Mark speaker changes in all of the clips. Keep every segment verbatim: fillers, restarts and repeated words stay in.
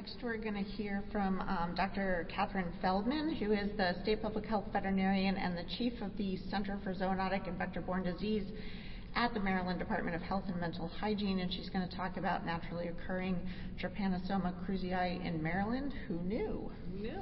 Speaker 1: Next, we're going to hear from um, Doctor Catherine Feldman, who is the State Public Health Veterinarian and the Chief of the Center for Zoonotic and Vector-Borne Disease at the Maryland Department of Health and Mental Hygiene, and she's going to talk about naturally occurring Trypanosoma cruzi in Maryland. Who knew?
Speaker 2: Who knew?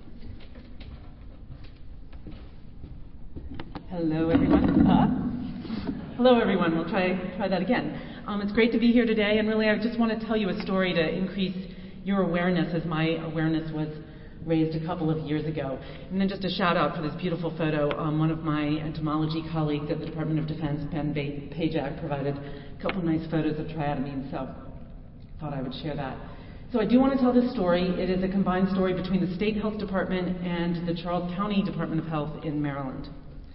Speaker 2: Hello, everyone. Uh, hello, everyone. We'll try try that again. Um, it's great to be here today, and really I just want to tell you a story to increase your awareness as my awareness was raised a couple of years ago. And then just a shout out for this beautiful photo. Um, one of my entomology colleagues at the Department of Defense, Ben Pajak, provided a couple of nice photos of triatomine, so I thought I would share that. So I do want to tell this story. It is a combined story between the State Health Department and the Charles County Department of Health in Maryland.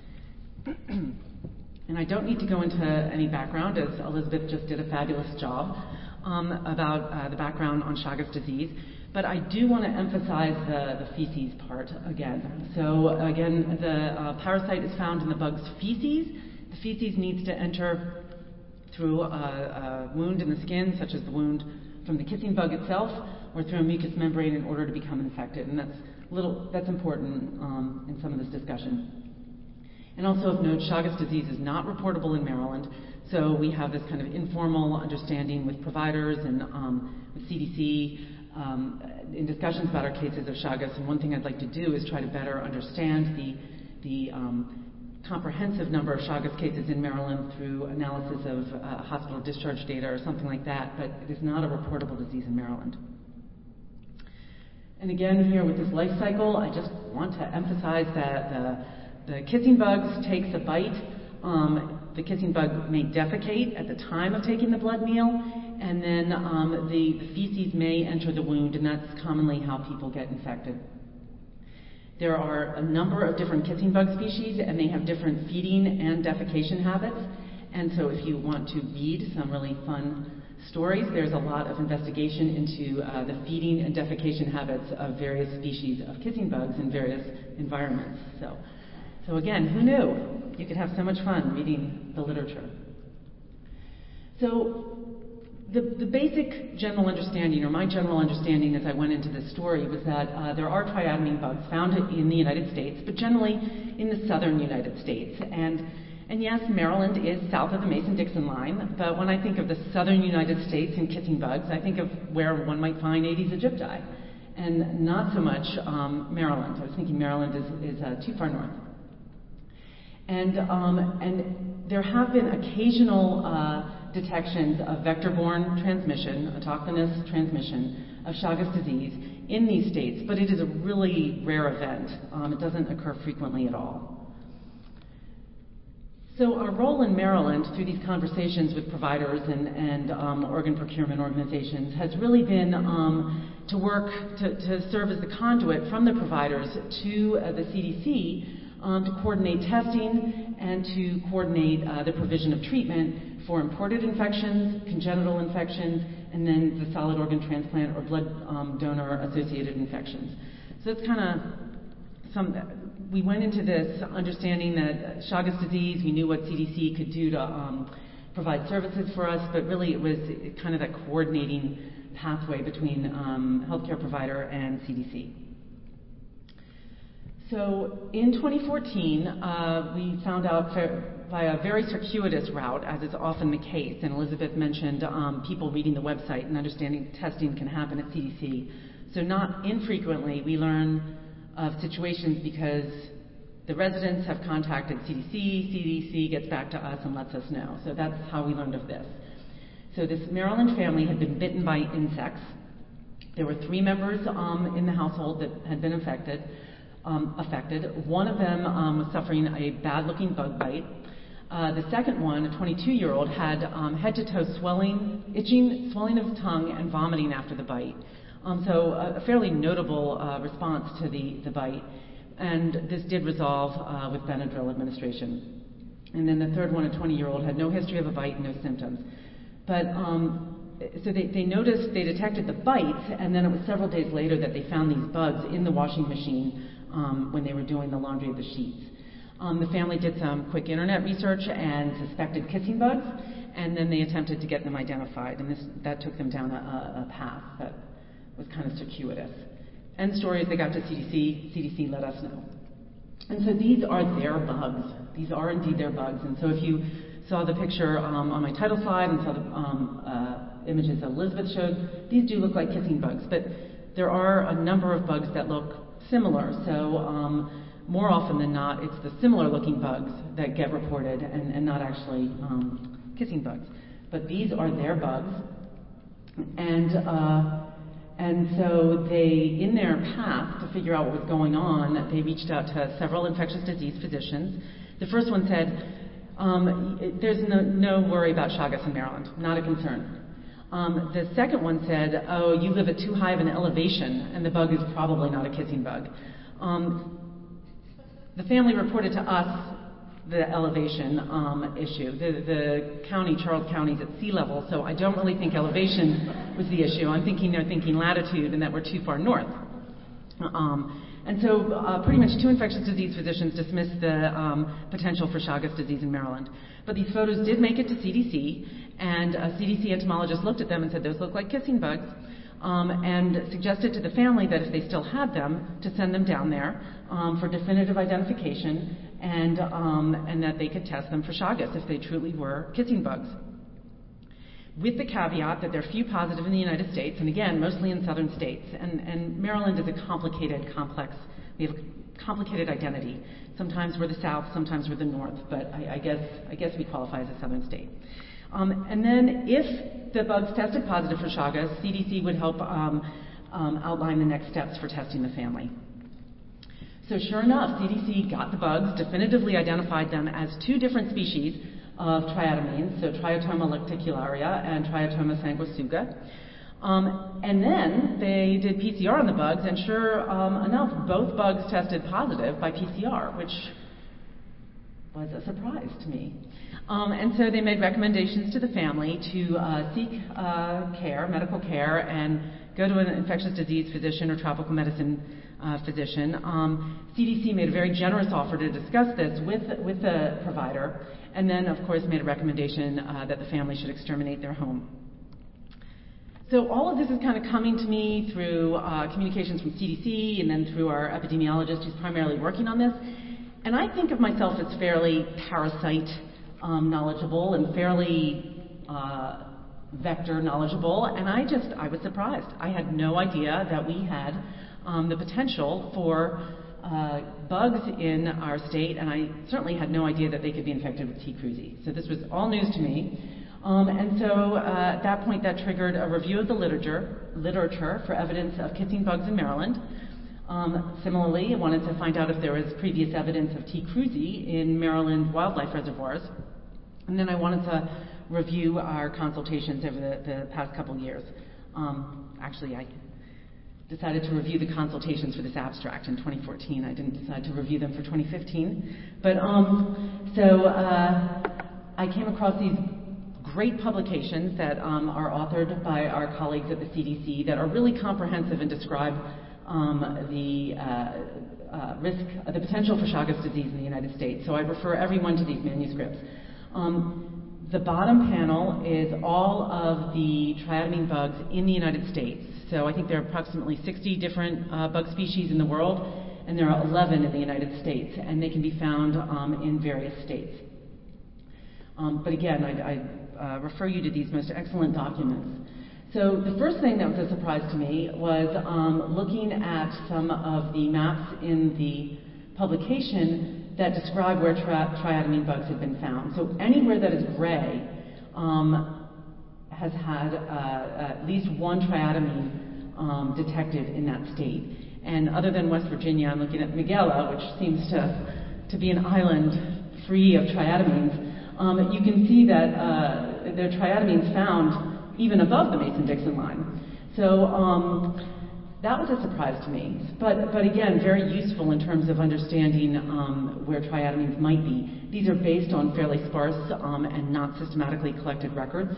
Speaker 2: And I don't need to go into any background, as Elizabeth just did a fabulous job um, about uh, the background on Chagas disease. But I do want to emphasize the, the feces part again. So again, the uh, parasite is found in the bug's feces. The feces needs to enter through a, a wound in the skin, such as the wound from the kissing bug itself, or through a mucous membrane in order to become infected. And that's little that's important um, in some of this discussion. And also of note, Chagas disease is not reportable in Maryland, so we have this kind of informal understanding with providers and um, with C D C um, in discussions about our cases of Chagas. And one thing I'd like to do is try to better understand the, the um, comprehensive number of Chagas cases in Maryland through analysis of uh, hospital discharge data or something like that, but it is not a reportable disease in Maryland. And again, here with this life cycle, I just want to emphasize that the The kissing bugs takes a bite. Um, the kissing bug may defecate at the time of taking the blood meal, and then um, the, the feces may enter the wound, and that's commonly how people get infected. There are a number of different kissing bug species, and they have different feeding and defecation habits. And so if you want to read some really fun stories, there's a lot of investigation into uh, the feeding and defecation habits of various species of kissing bugs in various environments. So. So again, who knew? You could have so much fun reading the literature. So the, the basic general understanding, or my general understanding as I went into this story, was that uh, there are triatomine bugs found in the United States, but generally in the southern United States. And, and yes, Maryland is south of the Mason-Dixon line, but when I think of the southern United States and kissing bugs, I think of where one might find Aedes aegypti, and not so much um, Maryland. I was thinking Maryland is, is uh, too far north. And, um, and there have been occasional uh, detections of vector-borne transmission, autochthonous transmission of Chagas disease in these states, but it is a really rare event. Um, it doesn't occur frequently at all. So our role in Maryland through these conversations with providers and, and um, organ procurement organizations has really been um, to work to, to serve as the conduit from the providers to uh, the C D C Um, to coordinate testing and to coordinate uh, the provision of treatment for imported infections, congenital infections, and then the solid organ transplant or blood um, donor associated infections. So it's kind of some, we went into this understanding that Chagas disease, we knew what C D C could do to um, provide services for us, but really it was kind of that coordinating pathway between um, healthcare provider and C D C. So in twenty fourteen, uh, we found out by a very circuitous route, as is often the case, and Elizabeth mentioned um, people reading the website and understanding testing can happen at C D C. So not infrequently, we learn of situations because the residents have contacted C D C, C D C gets back to us and lets us know. So that's how we learned of this. So this Maryland family had been bitten by insects. There were three members um, in the household that had been affected. Um, affected. One of them um, was suffering a bad-looking bug bite. Uh, the second one, a twenty-two-year-old, had um, head-to-toe swelling, itching, swelling of the tongue, and vomiting after the bite. Um, so a, a fairly notable uh, response to the, the bite. And this did resolve uh, with Benadryl administration. And then the third one, a twenty-year-old, had no history of a bite, no symptoms. But um, so they, they noticed, they detected the bites, and then it was several days later that they found these bugs in the washing machine Um, when they were doing the laundry of the sheets. Um, the family did some quick internet research and suspected kissing bugs, and then they attempted to get them identified, and this, that took them down a, a path that was kind of circuitous. End story is they got to C D C, C D C let us know. And so these are their bugs. These are indeed their bugs. And so if you saw the picture um, on my title slide and saw the um, uh, images that Elizabeth showed, these do look like kissing bugs. But there are a number of bugs that look similar. So um, more often than not, it's the similar looking bugs that get reported and, and not actually um, kissing bugs. But these are their bugs. And uh, and so they, in their path to figure out what was going on, they reached out to several infectious disease physicians. The first one said, um, there's no, no worry about Chagas in Maryland, not a concern. Um, the second one said, oh, you live at too high of an elevation, and the bug is probably not a kissing bug. Um, the family reported to us the elevation um, issue. The, the county, Charles County, is at sea level, so I don't really think elevation was the issue. I'm thinking they're thinking latitude and that we're too far north. Um, and so uh, pretty much two infectious disease physicians dismissed the um, potential for Chagas disease in Maryland. But these photos did make it to C D C, and a C D C entomologist looked at them and said, those look like kissing bugs, um, and suggested to the family that if they still had them, to send them down there um, for definitive identification, and, um, and that they could test them for Chagas if they truly were kissing bugs. With the caveat that there are few positive in the United States, and again, mostly in southern states. And, and Maryland is a complicated, complex, we have a complicated identity. Sometimes we're the South, sometimes we're the North, but I, I guess I guess we qualify as a southern state. Um, and then if the bugs tested positive for Chagas, C D C would help um, um, outline the next steps for testing the family. So sure enough, C D C got the bugs, definitively identified them as two different species of triatomines, so Triatoma lecticularia and Triatoma sanguisuga. Um, and then they did P C R on the bugs, and sure um, enough, both bugs tested positive by P C R, which was a surprise to me. Um, and so they made recommendations to the family to uh, seek uh, care, medical care, and go to an infectious disease physician or tropical medicine uh, physician. Um, C D C made a very generous offer to discuss this with, with the provider, and then, of course, made a recommendation uh, that the family should exterminate their home. So all of this is kind of coming to me through uh, communications from C D C and then through our epidemiologist who's primarily working on this. And I think of myself as fairly parasite um, knowledgeable and fairly uh, vector knowledgeable, and I just, I was surprised. I had no idea that we had um, the potential for uh, bugs in our state, and I certainly had no idea that they could be infected with T. cruzi. So this was all news to me. Um, and so uh, at that point, that triggered a review of the literature, literature for evidence of kissing bugs in Maryland. Um, similarly, I wanted to find out if there was previous evidence of T. cruzi in Maryland wildlife reservoirs. And then I wanted to review our consultations over the, the past couple years. Um, actually, I decided to review the consultations for this abstract in twenty fourteen. I didn't decide to review them for twenty fifteen. But um, so uh, I came across these great publications that um, are authored by our colleagues at the C D C that are really comprehensive and describe um, the uh, uh, risk, uh, the potential for Chagas disease in the United States. So I refer everyone to these manuscripts. Um, the bottom panel is all of the triatomine bugs in the United States. So I think there are approximately sixty different uh, bug species in the world, and there are eleven in the United States, and they can be found um, in various states. Um, but again, I, I uh, refer you to these most excellent documents. So the first thing that was a surprise to me was um, looking at some of the maps in the publication that describe where tri- triatomine bugs have been found. So anywhere that is gray um, has had uh, at least one triatomine um, detected in that state. And other than West Virginia, I'm looking at Magellan, which seems to, to be an island free of triatomines. Um, you can see that uh, there are triatomines found even above the Mason-Dixon line. So um, that was a surprise to me. But, but again, very useful in terms of understanding um, where triatomines might be. These are based on fairly sparse um, and not systematically collected records.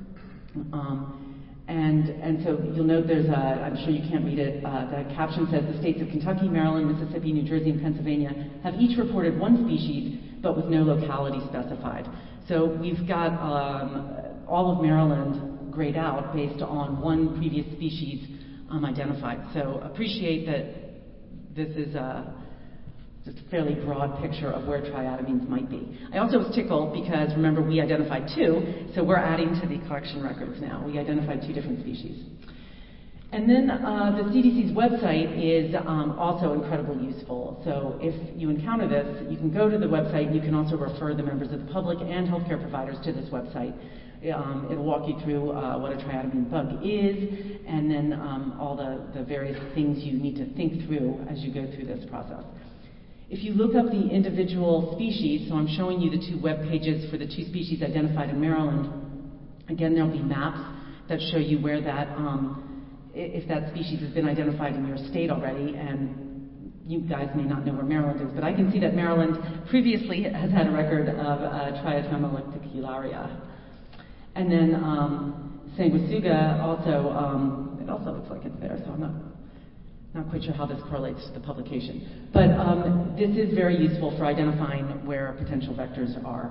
Speaker 2: Um, and, and so you'll note there's a, I'm sure you can't read it, uh, the caption says the states of Kentucky, Maryland, Mississippi, New Jersey, and Pennsylvania have each reported one species, but with no locality specified. So we've got um, all of Maryland grayed out based on one previous species um, identified. So appreciate that this is a just a fairly broad picture of where triatamines might be. I also was tickled because, remember, we identified two, so we're adding to the collection records now. We identified two different species. And then uh, the C D C's website is um, also incredibly useful. So if you encounter this, you can go to the website, and you can also refer the members of the public and healthcare providers to this website. Um, it'll walk you through uh, what a triatamine bug is, and then um, all the, the various things you need to think through as you go through this process. If you look up the individual species, so I'm showing you the two web pages for the two species identified in Maryland. Again, there'll be maps that show you where that, um, if that species has been identified in your state already, and you guys may not know where Maryland is, but I can see that Maryland previously has had a record of uh, Triatoma lecticularia. And then um, sanguisuga also, um, it also looks like it's there, so I'm not Not quite sure how this correlates to the publication. But um, this is very useful for identifying where potential vectors are.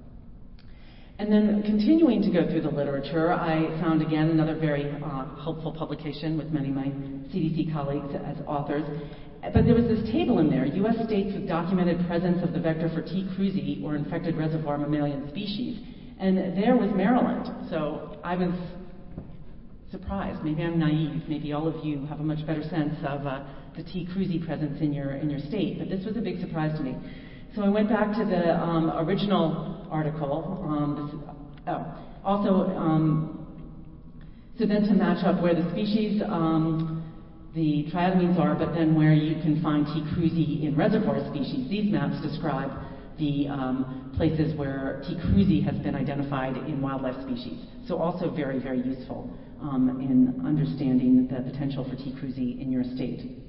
Speaker 2: And then continuing to go through the literature, I found again another very uh, helpful publication with many of my C D C colleagues as authors. But there was this table in there, U S states with documented presence of the vector for T. cruzi, or infected reservoir mammalian species. And there was Maryland. So I was surprised. Maybe I'm naive. Maybe all of you have a much better sense of uh, the T. cruzi presence in your in your state. But this was a big surprise to me. So I went back to the um, original article. Um, this, oh, also, um, so then to match up where the species, um, the triatamines are, but then where you can find T. cruzi in reservoir species. These maps describe the um, places where T. cruzi has been identified in wildlife species. So also very, very useful um, in understanding the potential for T. cruzi in your state.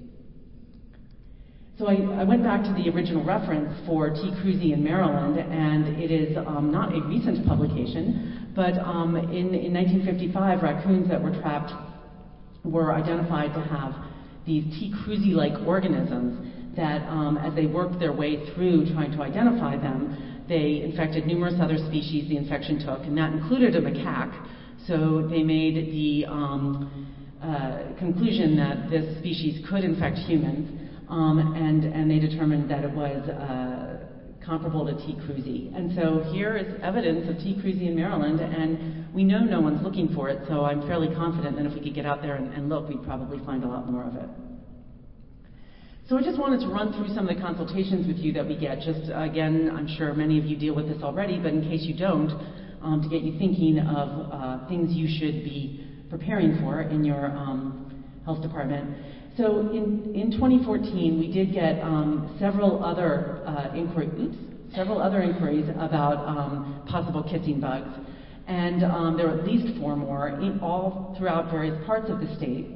Speaker 2: So I, I went back to the original reference for T. cruzi in Maryland, and it is um, not a recent publication, but um, in, in nineteen fifty-five, raccoons that were trapped were identified to have these T. cruzi-like organisms that um, as they worked their way through trying to identify them, they infected numerous other species the infection took, and that included a macaque. So they made the um, uh, conclusion that this species could infect humans, um, and, and they determined that it was uh, comparable to T. cruzi. And so here is evidence of T. cruzi in Maryland, and we know no one's looking for it, so I'm fairly confident that if we could get out there and, and look, we'd probably find a lot more of it. So I just wanted to run through some of the consultations with you that we get. Just, again, I'm sure many of you deal with this already, but in case you don't, um, to get you thinking of uh, things you should be preparing for in your um, health department. So in, in twenty fourteen, we did get um, several other uh, inquiries, oops, several other inquiries about um, possible kissing bugs. And um, there were at least four more, in all throughout various parts of the state.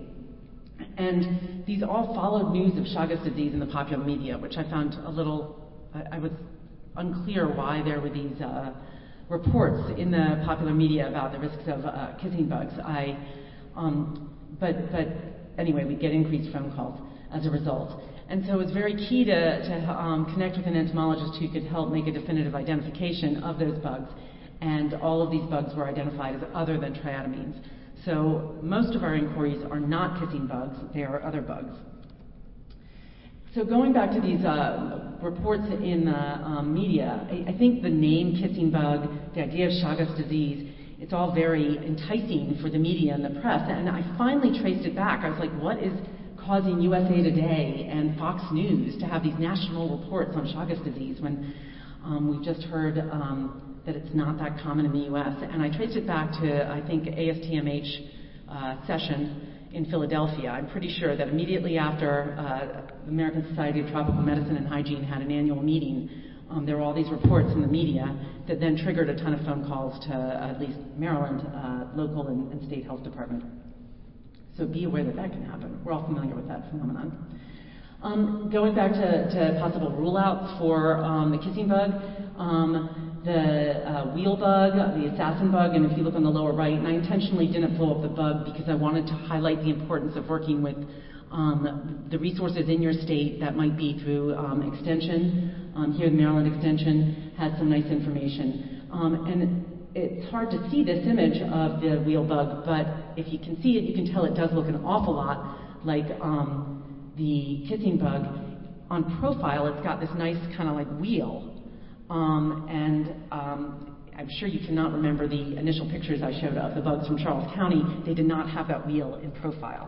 Speaker 2: And these all followed news of Chagas disease in the popular media, which I found a little, I, I was unclear why there were these uh, reports in the popular media about the risks of uh, kissing bugs. I, um, but, but anyway, we get increased phone calls as a result. And so it's very key to, to um, connect with an entomologist who could help make a definitive identification of those bugs. And all of these bugs were identified as other than triatamines. So most of our inquiries are not kissing bugs, they are other bugs. So going back to these uh, reports in the um, media, I, I think the name kissing bug, the idea of Chagas disease, it's all very enticing for the media and the press. And I finally traced it back. I was like, what is causing U S A Today and Fox News to have these national reports on Chagas disease when um, we've just heard um, that it's not that common in the U S. And I traced it back to, I think, A S T M H uh, session in Philadelphia. I'm pretty sure that immediately after uh, the American Society of Tropical Medicine and Hygiene had an annual meeting, um, there were all these reports in the media that then triggered a ton of phone calls to uh, at least Maryland uh, local and, and state health department. So be aware that that can happen. We're all familiar with that phenomenon. Um, going back to, to possible rule-outs for um, the kissing bug, um, the uh, wheel bug, the assassin bug, and if you look on the lower right, and I intentionally didn't blow up the bug because I wanted to highlight the importance of working with um, the resources in your state. That might be through um, Extension. Um, here, the Maryland Extension has some nice information. Um, and it's hard to see this image of the wheel bug, but if you can see it, you can tell it does look an awful lot like um, the kissing bug. On profile, it's got this nice kind of like wheel, um, and um, I'm sure you cannot remember the initial pictures I showed of the bugs from Charles County. They did not have that wheel in profile.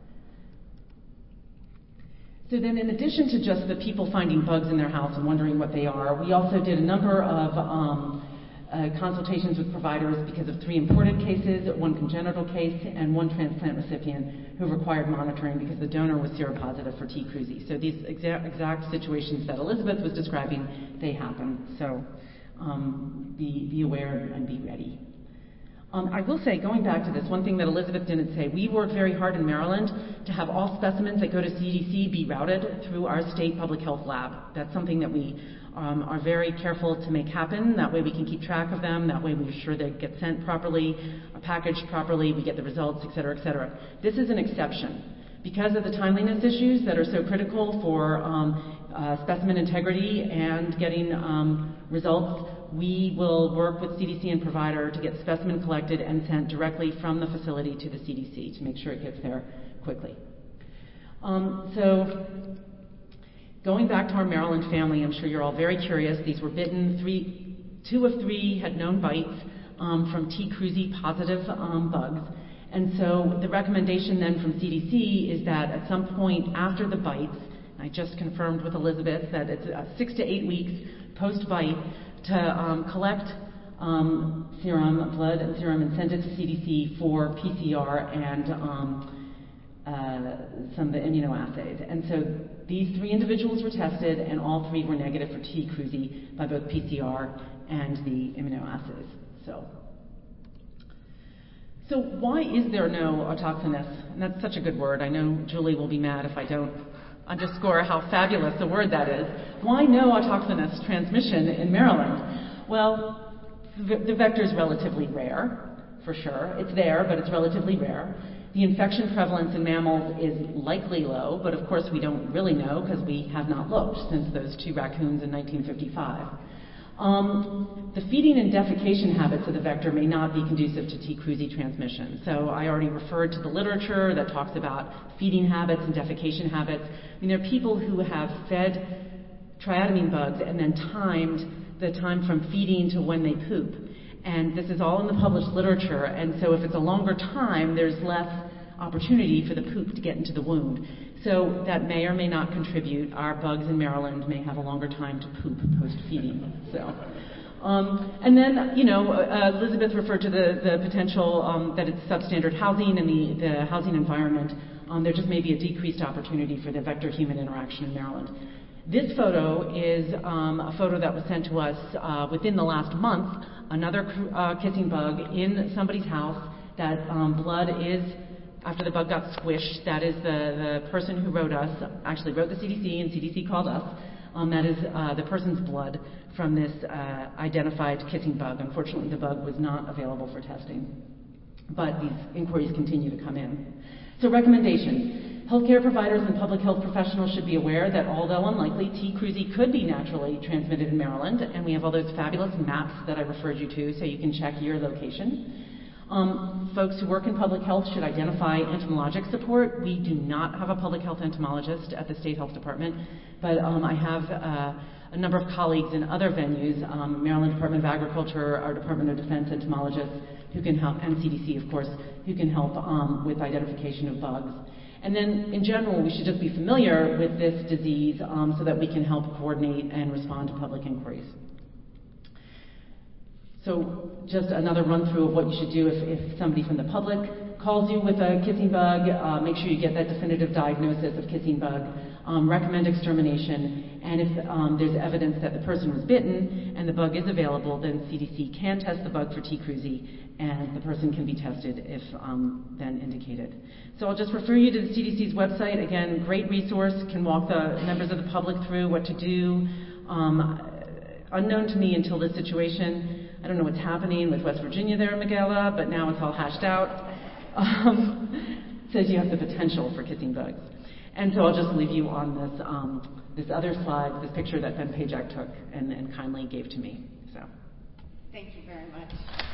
Speaker 2: So then, in addition to just the people finding bugs in their house and wondering what they are, we also did a number of um, uh, consultations with providers because of three imported cases, one congenital case, and one transplant recipient who required monitoring because the donor was seropositive for T. cruzi. So these exa- exact situations that Elizabeth was describing, they happen. So um, be, be aware and be ready. Um, I will say, going back to this, one thing that Elizabeth didn't say, we work very hard in Maryland to have all specimens that go to C D C be routed through our state public health lab. That's something that we um, are very careful to make happen. That way we can keep track of them. That way we're sure they get sent properly, are packaged properly, we get the results, et cetera, et cetera. This is an exception. Because of the timeliness issues that are so critical for um, uh, specimen integrity and getting um, results, we will work with C D C and provider to get specimen collected and sent directly from the facility to the C D C to make sure it gets there quickly. Um, so going back to our Maryland family, I'm sure you're all very curious. These were bitten. Three, two of three had known bites um, from T. cruzi positive um, bugs. And so the recommendation then from C D C is that at some point after the bites, I just confirmed with Elizabeth that it's uh, six to eight weeks post-bite to um, collect um, serum, blood and serum, and send it to C D C for P C R and um, uh, some of the immunoassays. And so these three individuals were tested, and all three were negative for T. cruzi by both P C R and the immunoassays. So. So why is there no autochthonous? And that's such a good word. I know Julie will be mad if I don't underscore how fabulous a word that is. Why no autochthonous transmission in Maryland? Well, the vector is relatively rare, for sure. It's there, but it's relatively rare. The infection prevalence in mammals is likely low, but of course we don't really know because we have not looked since those two raccoons in nineteen fifty-five. Um, the feeding and defecation habits of the vector may not be conducive to T. cruzi transmission. So I already referred to the literature that talks about feeding habits and defecation habits. I mean, there are people who have fed triatomine bugs and then timed the time from feeding to when they poop. And this is all in the published literature. And so if it's a longer time, there's less opportunity for the poop to get into the wound. So that may or may not contribute. Our bugs in Maryland may have a longer time to poop post-feeding. So, um, and then, you know, uh, Elizabeth referred to the, the potential um, that it's substandard housing and the, the housing environment. Um, there just may be a decreased opportunity for the vector-human interaction in Maryland. This photo is um, a photo that was sent to us uh, within the last month. Another uh, kissing bug in somebody's house. That um, blood is, after the bug got squished, that is the, the person who wrote us, actually wrote the C D C, and C D C called us. Um, that is uh, the person's blood from this uh, identified kissing bug. Unfortunately, the bug was not available for testing, but these inquiries continue to come in. So recommendations. Healthcare providers and public health professionals should be aware that although unlikely, T. cruzi could be naturally transmitted in Maryland, and we have all those fabulous maps that I referred you to so you can check your location. Um, folks who work in public health should identify entomologic support. We do not have a public health entomologist at the State Health Department, but um, I have uh, a number of colleagues in other venues, um, Maryland Department of Agriculture, our Department of Defense entomologists who can help, and C D C, of course, who can help um, with identification of bugs. And then, in general, we should just be familiar with this disease um, so that we can help coordinate and respond to public inquiries. So just another run-through of what you should do if, if somebody from the public calls you with a kissing bug. Uh, make sure you get that definitive diagnosis of kissing bug. Um, recommend extermination. And if um, there's evidence that the person was bitten and the bug is available, then C D C can test the bug for T. cruzi, and the person can be tested if um, then indicated. So I'll just refer you to the C D C's website. Again, great resource, can walk the members of the public through what to do. Um, unknown to me until this situation, I don't know what's happening with West Virginia there in Magella, but now it's all hashed out. Um, says you have the potential for kissing bugs. And so I'll just leave you on this um, this other slide, this picture that Ben Pajak took and, and kindly gave to me. So,
Speaker 1: thank you very much.